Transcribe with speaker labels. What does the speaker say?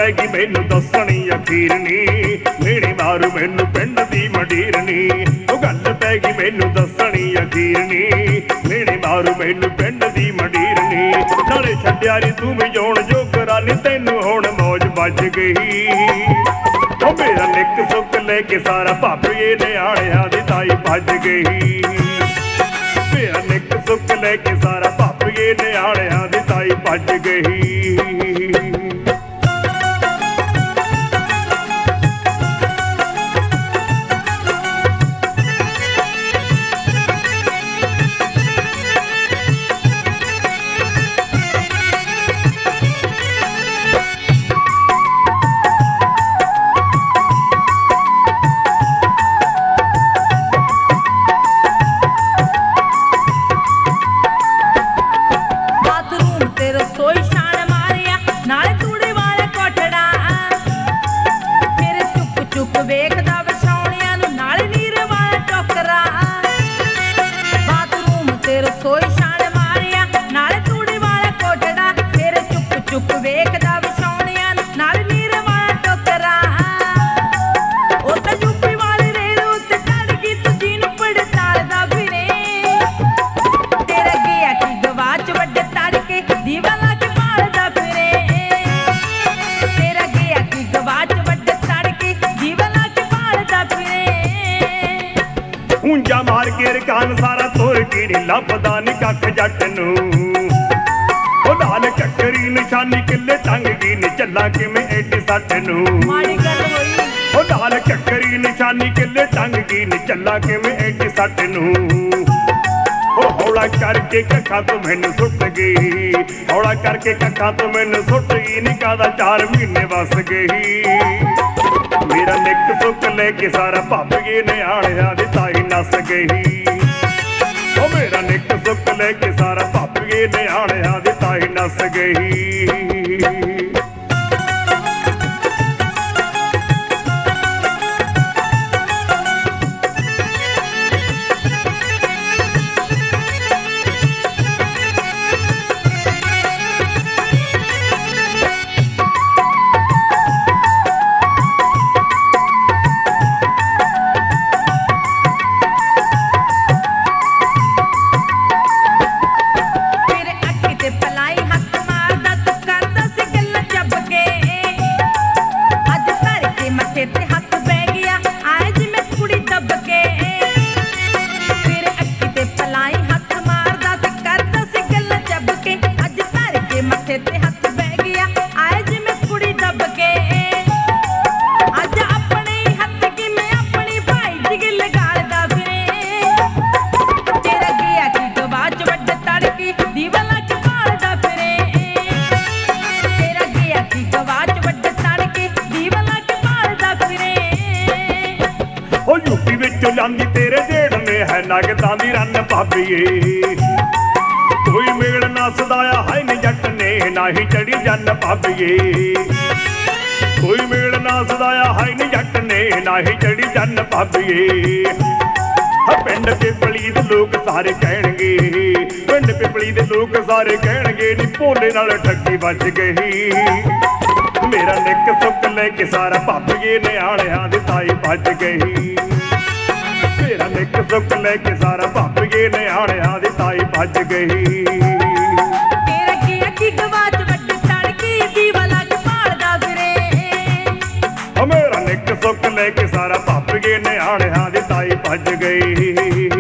Speaker 1: गई मैनू दसनी अखीर नी, मेरे मारू मैनू पिंड दी मंडीर नी। ओ गल पै गई मैनू दसनी अखीर नी, मेरे मारू मैनू पिंड दी मंडीर नी। नाले छड्डिया नी तू भी जोण जोगरा नी, तैनू हुण मौज बज गई। ओ मेरा निक सुख लेके सारा भापीए निआणियां दी ताई भज गई। मेरा निक सुख लेके सारा भापीए निआणियां दी ताई भज गई। ऊंजा मार के रकान सारा तुर के नी लभदा नी कख जट नूं। ओ लाल चक्करी निशानी किले टंग गई नी, चला किवें एडी सट नूं। ओ लाल चक्करी निशानी किले टंग गई नी, चला किवें एडी सट नूं। ओ हौला करके कखा तो मैनू सुट गई, हौला करके कखा तो मैनू सुट गई नी, कादा 4 महीने बस गई। मेरा निक सुख लेके सारा भापीए निआणियां दी ताई नस गई। ओ मेरा निक सुख लेके सारा भापीए निआणियां दी ताई नस गई। यूपी विचों लांदी तेरे जेड़ ने है नगदां दी रन भापीए। कोई मेल ना सदाया है नी जट ने, ना ही चढ़ी जन भापीए। कोई मेल ना सदाया है नी जट ने, ना ही चढ़ी जन भापीए। पिंड पिपली दे लोग सारे कहणगे, पिंड पिपली दे लोग सारे कहणगे नी भोले नाल ठगी बच गई। मेरा निक सुख लेके सारा भापीए निआणियां दी ताई भज गई। मेरा निक सुख लेके सारा भापीए निआणियां दी ताई भज गई। मेरा निक सुख लेके सारा भापीए निआणियां दी ताई भज गई।